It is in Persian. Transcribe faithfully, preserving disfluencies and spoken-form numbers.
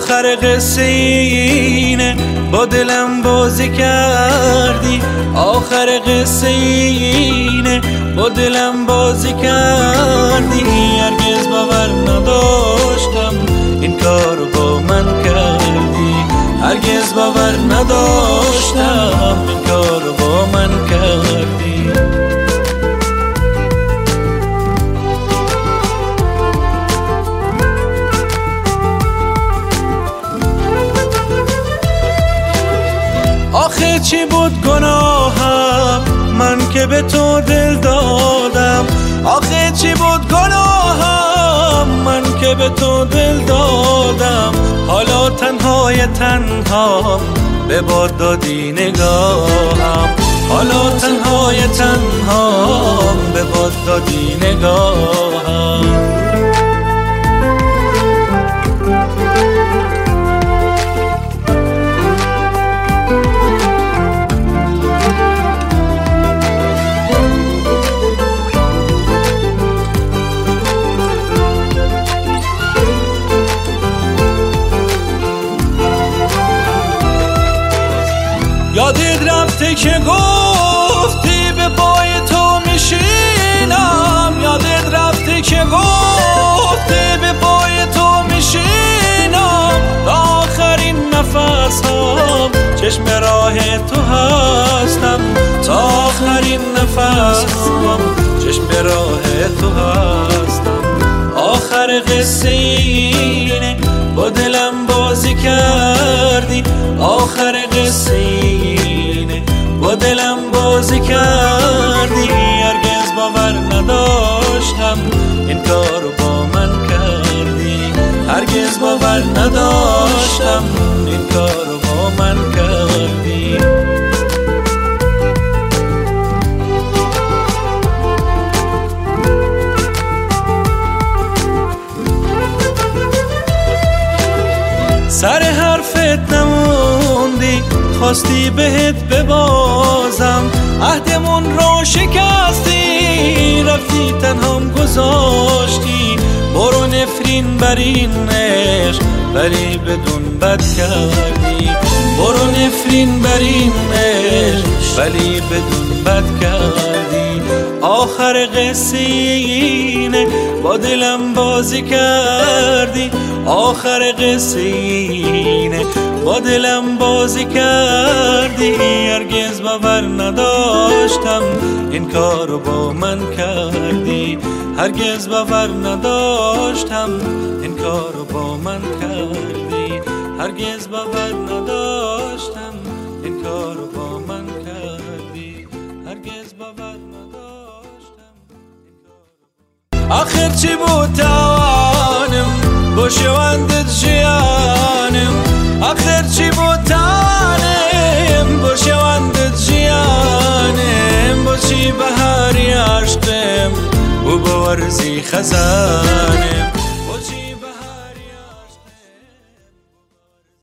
آخر قصه اینه با دلم بازی کردی، آخر قصه اینه با دلم بازی کردی. هرگز باور نداشتم این کار با من کردی، هرگز باور نداشتم این کار با من کردی. آخه چی بود گناهم من که به تو دل دادم، آخه چی بود گناهم من که به تو دل دادم. حالا تنهای تنها به باد دادی نگاهم، حالا تنهای تنها به باد دادی نگاهم. یادت رفته که گفتی به پای تو میشینم، یادت رفته که گفتی به پای تو میشینم. تا آخرین نفس هم چشم راه تو هستم، تا آخرین نفس هم چشم راه تو هستم. آخر قصه اینه با دلم بازی کردی، آخر قصه اینه با دلم بازی کردی. هرگز باور نداشتم این کار با من کردی، هرگز باور نداشتم این کار با من کردی. سر حرفت نموندی، خواستی بهت ببازم، عهدمون رو شکستی، رفتی تنهام گذاشتی. برو نفرین بر این عشق ولی بدون بد کردی، برو نفرین بر این عشق ولی بدون بد کردی. آخر قصه اینه با دلم بازی کردی، آخر قصه اینه با دلم بازی کردی. هرگز باور نداشتم این کارو با من کردی، هرگز باور نداشتم این کارو با من کردی، هرگز باور نداشتم این کارو با من کردی، هرگز باور نداشتم این کارو. آخر چی بود توانم بشوندت جیانم، آخر چی بود توانم بشوندت جیانم. با چی بهاری عشقم و بورزی خزانم،